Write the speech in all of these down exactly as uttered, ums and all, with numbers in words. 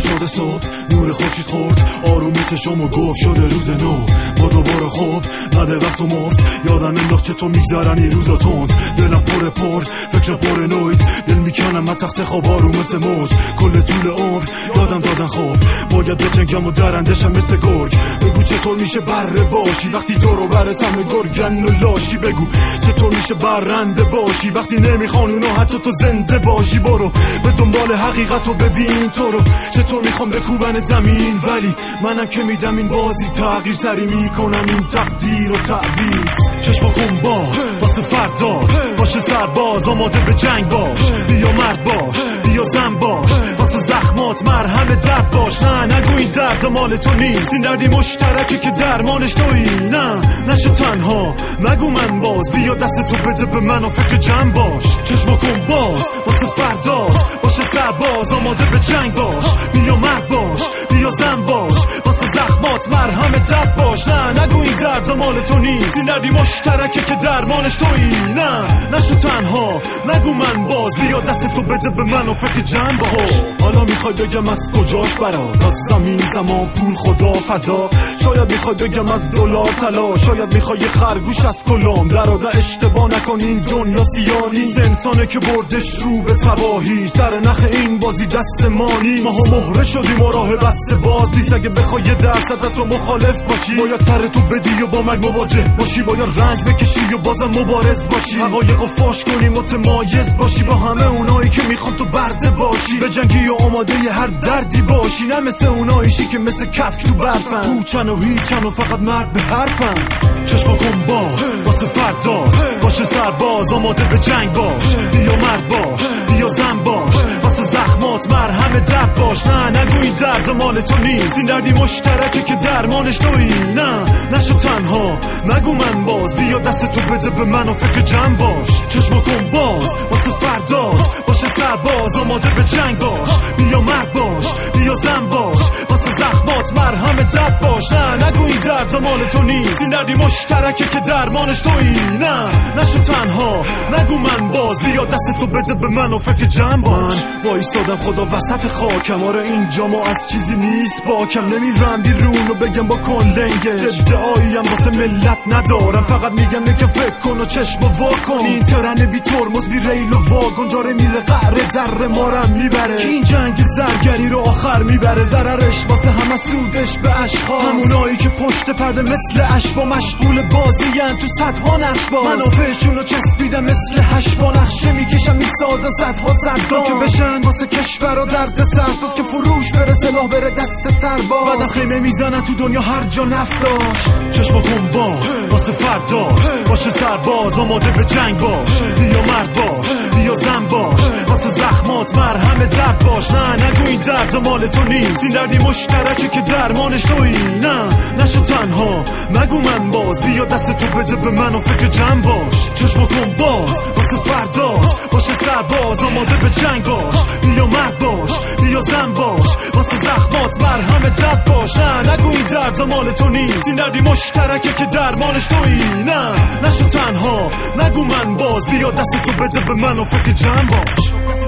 شده صبح، نور خورشید خورد آرومی چشمو گفت شده روز نو. با دوباره خوب نده وقت و مفت، یادم انداخت چطور میگذرن این روزا تند. دلم پر پر فکر پر نویز، دل میکنم من تخت خواب آروم مثل موج. کل طول عمر یادم دادن خوب، باید بجنگم و درندشم مثل گرگ. بگو چطور میشه بره باشی وقتی دورو برت همه گرگن و لاشی. بگو چطور میشه برنده باشی وقتی نمیخوان اونو حتی تو زنده باشی. برو به دنبال حقیقت و ببین تو رو چطور میخوام بکوبن زمین، ولی منم که میدم این بازی تغییر سری میکنم این تقدیر و تعویض. چشم کن باز واسه فرداد، باشه سرباز آماده به جنگ باش. بیا مرد باش بیا زن باش، واسه زخمات مرهم درد باش. نه نگو این درد مال تو نیست، این دردی مشترکه که درمانش تویی. نه نشو تنها نگو من باز، بیا دست تو بده به من و فکر جمع باش. چشم کن باز واسه فرداد، باشه سرباز آماده به جنگ باش. بیا مرد باش بیا زن باش، واسه زخمات مرهم درد باش. نه نگو این درد مال تو نیست، این دردی مشترکه که درمانش تویی. نه نشو تنها نگو من باز، بیا دست تو بده به من و فکر جمع باش. حالا میخوای بگم از کجاش برات، از زمین زمان پول خدا فضا. شاید میخوای بگم از دلار طلا، شاید میخوای خرگوش از کلام درادا. اشتباه نکن این دنیا سیاه نیست، انسانه که بردش رو به تباهی. سر نخ این بازی دست مانی، ما هم مهره شدیم و راه بسته باز نیست. اگه بخوای یه درصد تو مخالف باشی، باید سر تو بدی و با مرگ مواجه باشی. باید رنج بکشی و بازم مبارز باشی، حقایقو فاش کنی متمایز باشی با همه اونایی که میخوان تو برده باشی. به جنگی و آماده ی هر دردی باشی، نه مثل اوناییشی که مثل کپک تو برفن، پوچن و هیچن و فقط مرد به حرفن. چشم کن باز واسه فرداد، باشه سرباز آماده به جنگ باش. بیا مرد باش بیا زن باش، واسه زخمات مرهم درد باش. نه نگو این درد مال تو نیست، این دردی مشترکه که درمانش تویی. نه نشو تنها نگو من باز، بیا دست تو بده به من و فکر جمع باش. چشم کن باز واسه فرداد، باشه سرباز آماده به جنگ باش. بیا مرد باش بیا زن باش، واسه زخمات مرهم درد باش. نه نگو این درد مال تو نیست، این دردی مشترکه که درمانش تویی. نه نشو تنها نگو من باز، بیا دست تو بده به من و فکر جمع باش. من وایسادم خدا وسط خاکم، آره اینجا ما از چیزی نیست باکم. نمیرم بیرون و بگم با کن لنگش، ادعاییم واسه ملت ندارم، فقط میگم که فکر کن و چشم وا کن. این ترن بی ترمز بی ریل و واگن داره میره قهر در مارم میبره. که این جنگ زرگری رو آخر میبره، ضررش واسه همه سودش به اشخاص. همونایی که پشت پرده مثل اشبا مشغول بازیان تو صدها نقش باز. منافعشون رو چسبیدم مثل هشبا، نقشه میکشم میسازن صدها صدام که بشن واسه کشور و درد سرساز. که فروش بره سلاح بره دست سرباز، بعدم خیمه میزنن تو دنیا هر جا نفت داشت. چشم کن باز واسه فرداد، باشه سرباز آماده به جنگ باش. بیا مرد باش بیا زن باش، واسه زخمات مرهم درد باش. نه نگو این درد مال تو نیست، این دردی مشترکه که درمانش تویی. نه نشو تنها نگو من باز، بیا دست تو بده به من و فکر جمع باش. چشم کن باز واسه فرداد، باشه سرباز آماده به جنگ باش. بیا مرد باش بیا زن باش، واسه زخمات مرهم درد باش. نه نگو این درد مال تو نیست، این دردی مشترکه که درمانش تویی. نه نشو تنها نگو من باز، بیا دست تو بده به من و فکر جمع باش.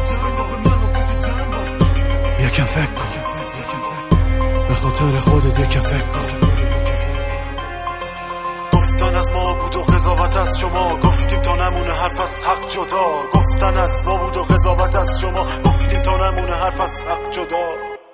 یکم فکر کن به خاطر خودت، یکم فکر کن. گفتن از ما بود و قضاوت از شما، گفتیم تا نمونه حرف از حق جدا. گفتن از ما بود و قضاوت از شما، گفتیم تا نمونه حرف از حق جدا.